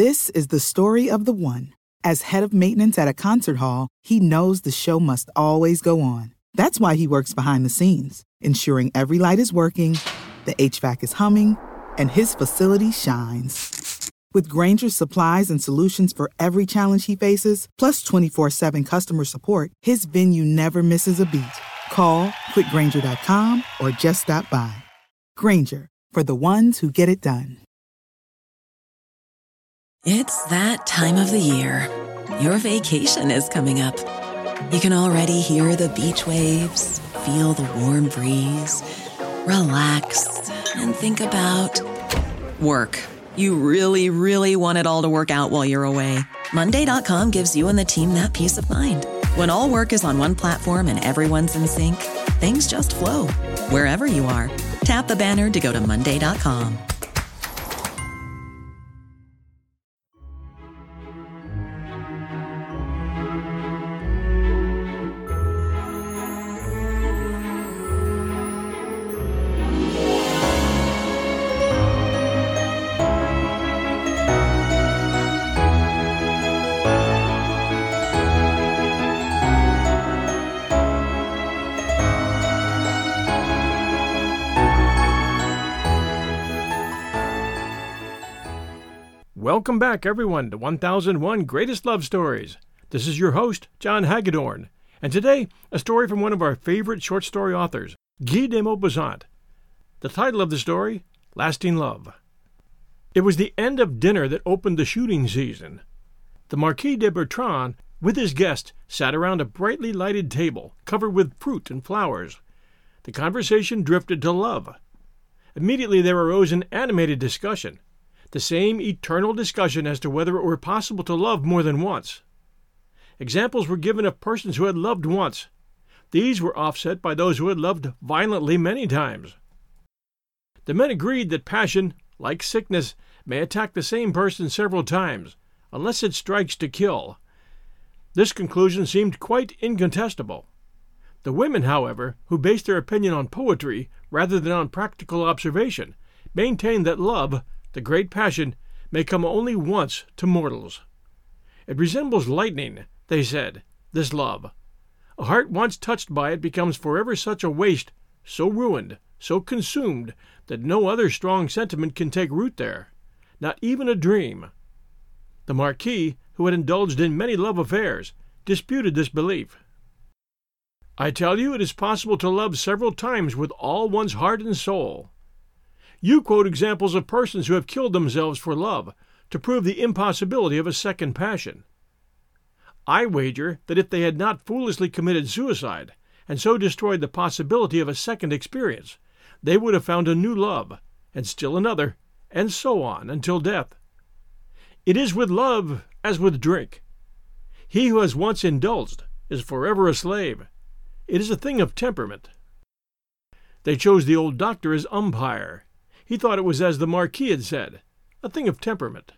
This is the story of the one. As head of maintenance at a concert hall, he knows the show must always go on. That's why he works behind the scenes, ensuring every light is working, the HVAC is humming, and his facility shines. With Grainger's supplies and solutions for every challenge he faces, plus 24/7 customer support, his venue never misses a beat. Call quickgrainger.com or just stop by. Grainger, for the ones who get it done. It's that time of the year. Your vacation is coming up. You can already hear the beach waves, feel the warm breeze, relax, and think about work. You really, really want it all to work out while you're away. Monday.com gives you and the team that peace of mind. When all work is on one platform and everyone's in sync, things just flow. Wherever you are, tap the banner to go to Monday.com. Welcome back, everyone, to 1001 Greatest Love Stories. This is your host, John Hagedorn, and today, a story from one of our favorite short story authors, Guy de Maupassant. The title of the story, Lasting Love. It was the end of dinner that opened the shooting season. The Marquis de Bertrand, with his guests, sat around a brightly lighted table, covered with fruit and flowers. The conversation drifted to love. Immediately there arose an animated discussion. The same eternal discussion as to whether it were possible to love more than once. Examples were given of persons who had loved once. These were offset by those who had loved violently many times. The men agreed that passion, like sickness, may attack the same person several times, unless it strikes to kill. This conclusion seemed quite incontestable. The women, however, who based their opinion on poetry rather than on practical observation, maintained that love, the great passion, may come only once to mortals. It resembles lightning, they said, this love. A heart once touched by it becomes forever such a waste, so ruined, so consumed, that no other strong sentiment can take root there, not even a dream. The Marquis, who had indulged in many love affairs, disputed this belief. I tell you, it is possible to love several times with all one's heart and soul. You quote examples of persons who have killed themselves for love, to prove the impossibility of a second passion. I wager that if they had not foolishly committed suicide, and so destroyed the possibility of a second experience, they would have found a new love, and still another, and so on, until death. It is with love as with drink. He who has once indulged is forever a slave. It is a thing of temperament. They chose the old doctor as umpire. He thought it was as the Marquis had said, a thing of temperament.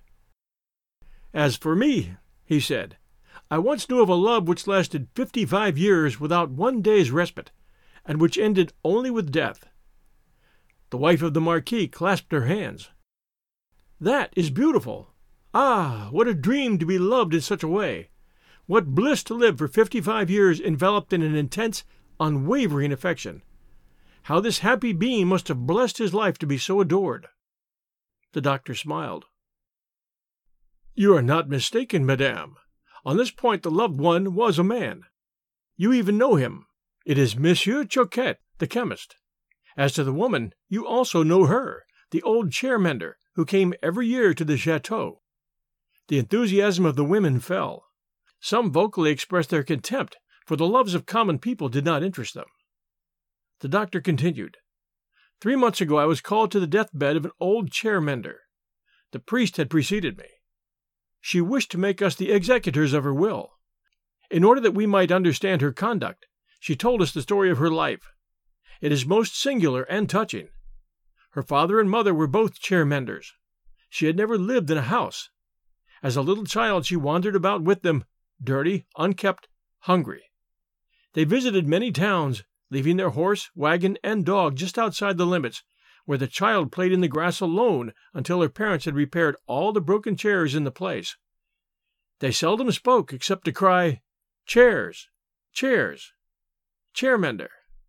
As for me, he said, I once knew of a love which lasted 55 years without one day's respite, and which ended only with death. The wife of the Marquis clasped her hands. That is beautiful. Ah, what a dream to be loved in such a way! What bliss to live for 55 years enveloped in an intense, unwavering affection! How this happy being must have blessed his life to be so adored. The doctor smiled. You are not mistaken, madame. On this point the loved one was a man. You even know him. It is Monsieur Choquette, the chemist. As to the woman, you also know her, the old chair-mender, who came every year to the chateau. The enthusiasm of the women fell. Some vocally expressed their contempt, for the loves of common people did not interest them. The doctor continued. 3 months ago I was called to the deathbed of an old chair-mender. The priest had preceded me. She wished to make us the executors of her will. In order that we might understand her conduct, she told us the story of her life. It is most singular and touching. Her father and mother were both chair-menders. She had never lived in a house. As a little child she wandered about with them, dirty, unkempt, hungry. They visited many towns, leaving their horse, wagon, and dog just outside the limits, where the child played in the grass alone until her parents had repaired all the broken chairs in the place. They seldom spoke except to cry, "Chairs! Chairs! Chairmender!"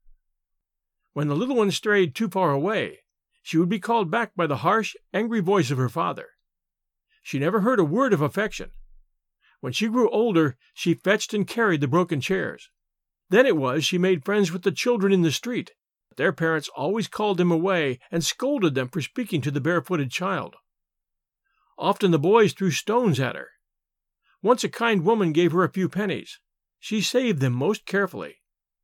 When the little one strayed too far away, she would be called back by the harsh, angry voice of her father. She never heard a word of affection. When she grew older, she fetched and carried the broken chairs. Then it was she made friends with the children in the street. Their parents always called them away and scolded them for speaking to the barefooted child. Often the boys threw stones at her. Once a kind woman gave her a few pennies. She saved them most carefully.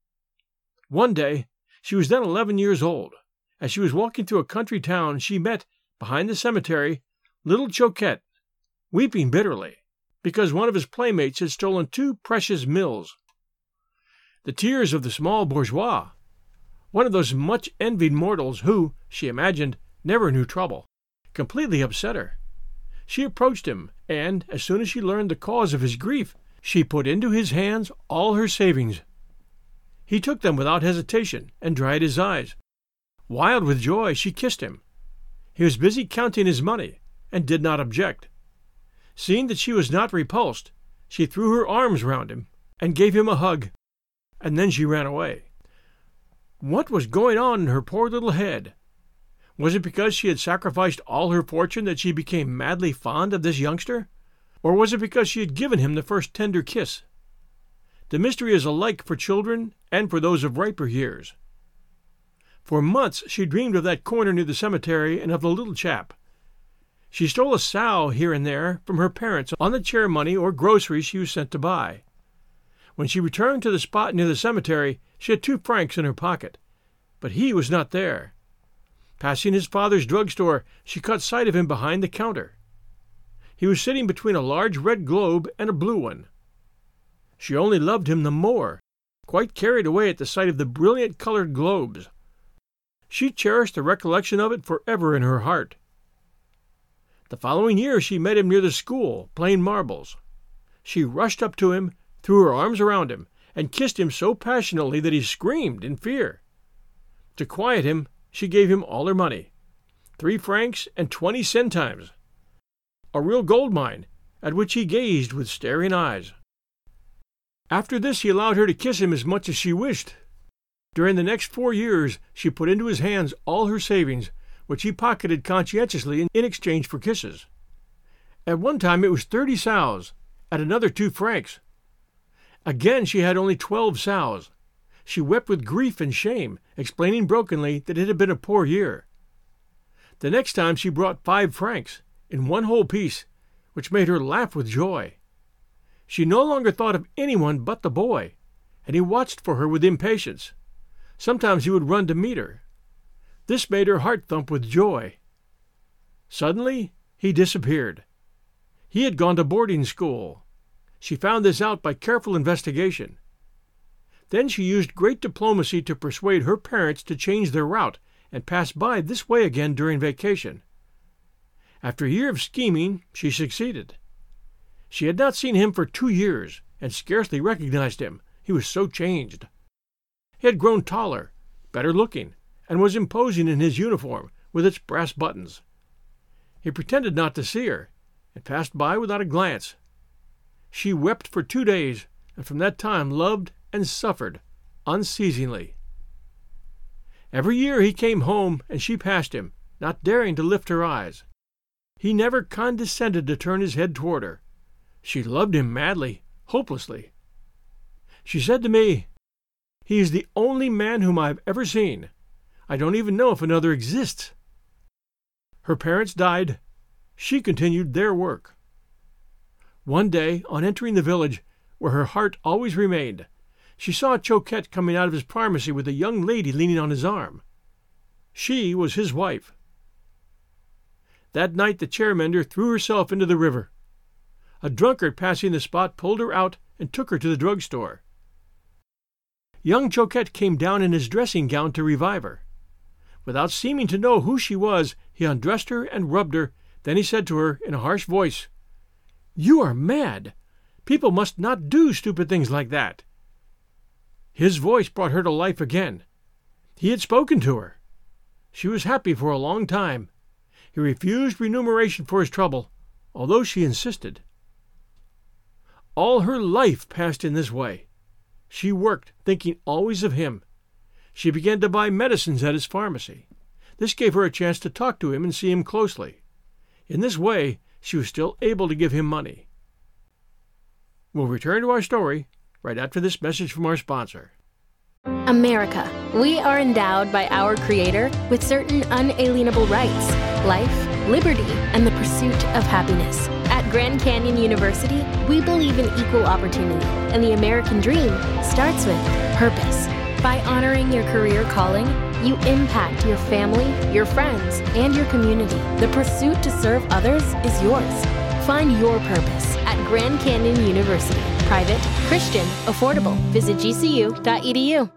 One day, she was then 11 years old. As she was walking through a country town, she met, behind the cemetery, little Choquette, weeping bitterly, because one of his playmates had stolen 2 precious mills. The tears of the small bourgeois, one of those much-envied mortals who, she imagined, never knew trouble, completely upset her. She approached him, and, as soon as she learned the cause of his grief, she put into his hands all her savings. He took them without hesitation and dried his eyes. Wild with joy, she kissed him. He was busy counting his money, and did not object. Seeing that she was not repulsed, she threw her arms round him and gave him a hug, and then she ran away. What was going on in her poor little head? Was it because she had sacrificed all her fortune that she became madly fond of this youngster? Or was it because she had given him the first tender kiss? The mystery is alike for children and for those of riper years. For months she dreamed of that corner near the cemetery and of the little chap. She stole a sow here and there from her parents on the chair money or groceries she was sent to buy. When she returned to the spot near the cemetery, she had 2 francs in her pocket, but he was not there. Passing his father's drugstore, she caught sight of him behind the counter. He was sitting between a large red globe and a blue one. She only loved him the more, quite carried away at the sight of the brilliant colored globes. She cherished the recollection of it forever in her heart. The following year she met him near the school, playing marbles. She rushed up to him, threw her arms around him, and kissed him so passionately that he screamed in fear. To quiet him, she gave him all her money, 3 francs and 20 centimes, a real gold mine, at which he gazed with staring eyes. After this he allowed her to kiss him as much as she wished. During the next 4 years she put into his hands all her savings, which he pocketed conscientiously in exchange for kisses. At one time it was 30 sous, at another 2 francs. Again she had only 12 sous. She wept with grief and shame, explaining brokenly that it had been a poor year. The next time she brought 5 francs, in one whole piece, which made her laugh with joy. She no longer thought of anyone but the boy, and he watched for her with impatience. Sometimes he would run to meet her. This made her heart thump with joy. Suddenly he disappeared. He had gone to boarding school. She found this out by careful investigation. Then she used great diplomacy to persuade her parents to change their route and pass by this way again during vacation. After a year of scheming, she succeeded. She had not seen him for 2 years, and scarcely recognized him. He was so changed. He had grown taller, better looking, and was imposing in his uniform, with its brass buttons. He pretended not to see her, and passed by without a glance. She wept for 2 days, and from that time loved and suffered unceasingly. Every year he came home, and she passed him, not daring to lift her eyes. He never condescended to turn his head toward her. She loved him madly, hopelessly. She said to me, "He is the only man whom I have ever seen. I don't even know if another exists." Her parents died. She continued their work. One day, on entering the village, where her heart always remained, she saw Choquette coming out of his pharmacy with a young lady leaning on his arm. She was his wife. That night the chairmender threw herself into the river. A drunkard passing the spot pulled her out and took her to the drugstore. Young Choquette came down in his dressing gown to revive her. Without seeming to know who she was, he undressed her and rubbed her. Then he said to her in a harsh voice, "You are mad. People must not do stupid things like that." His voice brought her to life again. He had spoken to her. She was happy for a long time. He refused remuneration for his trouble, although she insisted. All her life passed in this way. She worked, thinking always of him. She began to buy medicines at his pharmacy. This gave her a chance to talk to him and see him closely. In this way, she was still able to give him money. We'll return to our story right after this message from our sponsor. America. We are endowed by our Creator with certain unalienable rights: life, liberty, and the pursuit of happiness. At Grand Canyon University, we believe in equal opportunity, and the American dream starts with purpose. By honoring your career calling, you impact your family, your friends, and your community. The pursuit to serve others is yours. Find your purpose at Grand Canyon University. Private, Christian, affordable. Visit gcu.edu.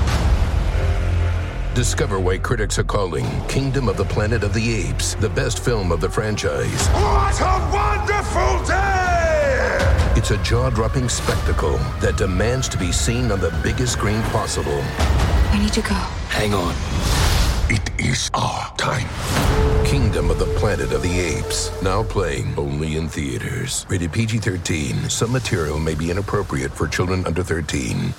Discover why critics are calling Kingdom of the Planet of the Apes the best film of the franchise. What a wonderful day! It's a jaw-dropping spectacle that demands to be seen on the biggest screen possible. We need to go. Hang on. It is our time. Kingdom of the Planet of the Apes. Now playing only in theaters. Rated PG-13. Some material may be inappropriate for children under 13.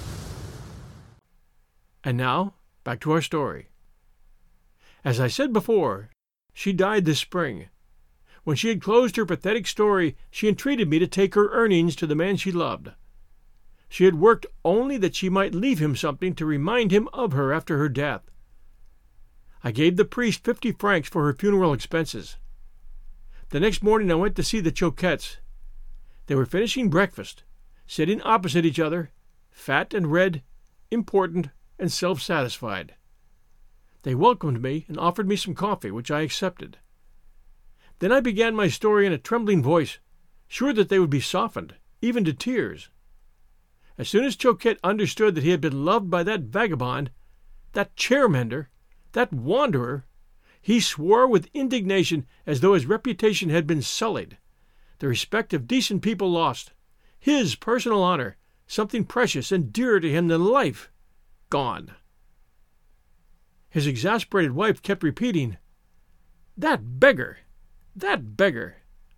And now, back to our story. As I said before, she died this spring. When she had closed her pathetic story, she entreated me to take her earnings to the man she loved. She had worked only that she might leave him something to remind him of her after her death. I gave the priest 50 francs for her funeral expenses. The next morning I went to see the Choquettes. They were finishing breakfast, sitting opposite each other, fat and red, important and self-satisfied. They welcomed me and offered me some coffee, which I accepted. Then I began my story in a trembling voice, sure that they would be softened, even to tears. As soon as Choquette understood that he had been loved by that vagabond, that chair-mender, that wanderer, he swore with indignation as though his reputation had been sullied, the respect of decent people lost, his personal honor, something precious and dearer to him than life, gone. His exasperated wife kept repeating, "That beggar! That beggar!"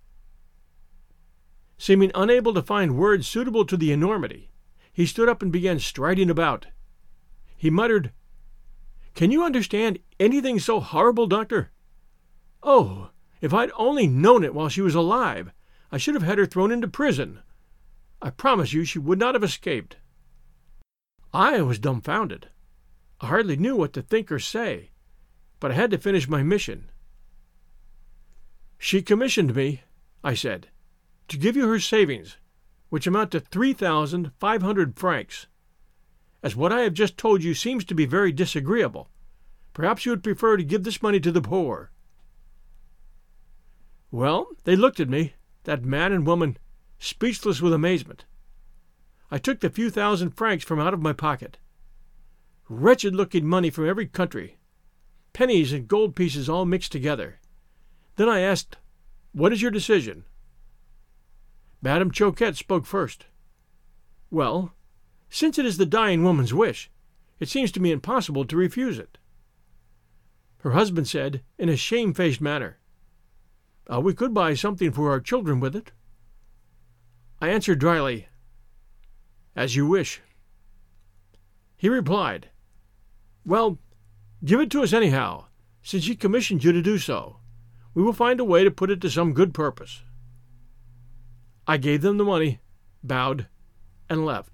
Seeming unable to find words suitable to the enormity, he stood up and began striding about. He muttered, "Can you understand anything so horrible, Doctor? Oh, if I'd only known it while she was alive, I should have had her thrown into prison. I promise you she would not have escaped." I was dumbfounded. I hardly knew what to think or say, but I had to finish my mission. "She commissioned me," I said, "to give you her savings, which amount to 3,500 francs. As what I have just told you seems to be very disagreeable, perhaps you would prefer to give this money to the poor." Well, they looked at me, that man and woman, speechless with amazement. I took the few thousand francs from out of my pocket. Wretched-looking money from every country, pennies and gold pieces all mixed together. Then I asked, "What is your decision?" Madame Choquette spoke first. "Well, since it is the dying woman's wish, it seems to me impossible to refuse it." Her husband said, in a shamefaced manner, "We could buy something for our children with it." I answered dryly, "As you wish." He replied, "Well, give it to us anyhow, since she commissioned you to do so. We will find a way to put it to some good purpose." I gave them the money, bowed, and left.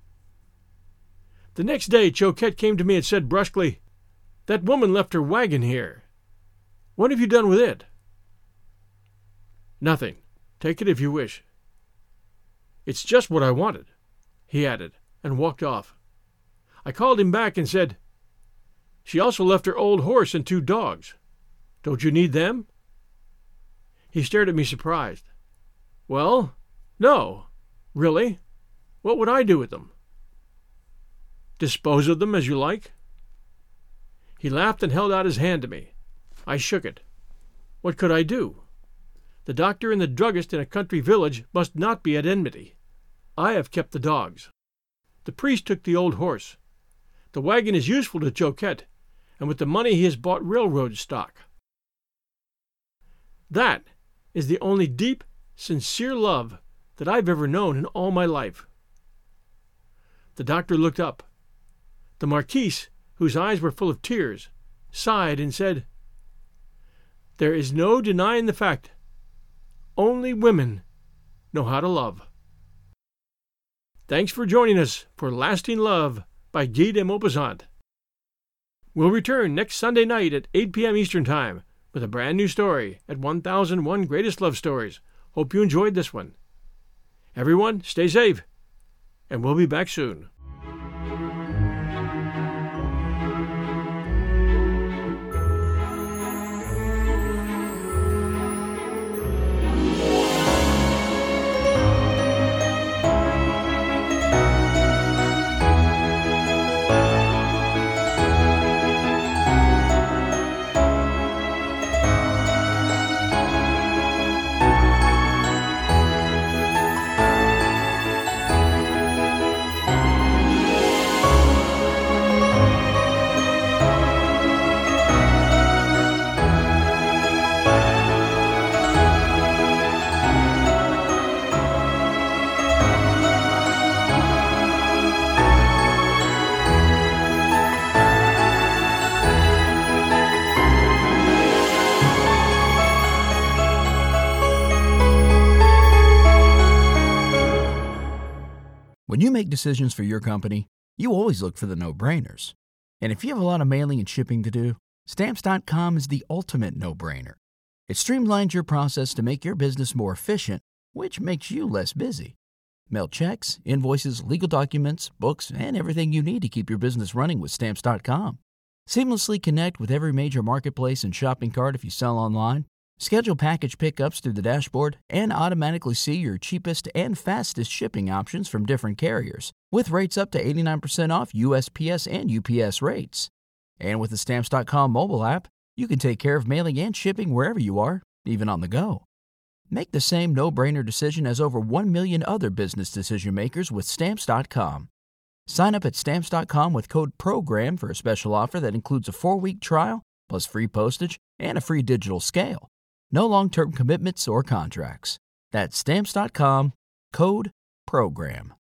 The next day Choquette came to me and said brusquely, "That woman left her wagon here. What have you done with it?" "Nothing. Take it if you wish." "It's just what I wanted," he added, and walked off. I called him back and said, "She also left her old horse and 2 dogs. Don't you need them?" He stared at me surprised. "Well, no. Really? What would I do with them?" "Dispose of them as you like." He laughed and held out his hand to me. I shook it. What could I do? The doctor and the druggist in a country village must not be at enmity. I have kept the dogs. The priest took the old horse. The wagon is useful to Choquette, and with the money he has bought railroad stock. That is the only deep, sincere love that I've ever known in all my life." The doctor looked up. The Marquise, whose eyes were full of tears, sighed and said, "There is no denying the fact. Only women know how to love." Thanks for joining us for Lasting Love by Guy de Maupassant. We'll return next Sunday night at 8 p.m. Eastern Time with a brand new story at 1001 Greatest Love Stories. Hope you enjoyed this one. Everyone, stay safe, and we'll be back soon. When you make decisions for your company, you always look for the no-brainers. And if you have a lot of mailing and shipping to do, Stamps.com is the ultimate no-brainer. It streamlines your process to make your business more efficient, which makes you less busy. Mail checks, invoices, legal documents, books, and everything you need to keep your business running with Stamps.com. Seamlessly connect with every major marketplace and shopping cart if you sell online. Schedule package pickups through the dashboard and automatically see your cheapest and fastest shipping options from different carriers, with rates up to 89% off USPS and UPS rates. And with the Stamps.com mobile app, you can take care of mailing and shipping wherever you are, even on the go. Make the same no-brainer decision as over 1 million other business decision makers with Stamps.com. Sign up at Stamps.com with code PROGRAM for a special offer that includes a 4-week trial, plus free postage and a free digital scale. No long-term commitments or contracts. That's Stamps.com, code PROGRAM.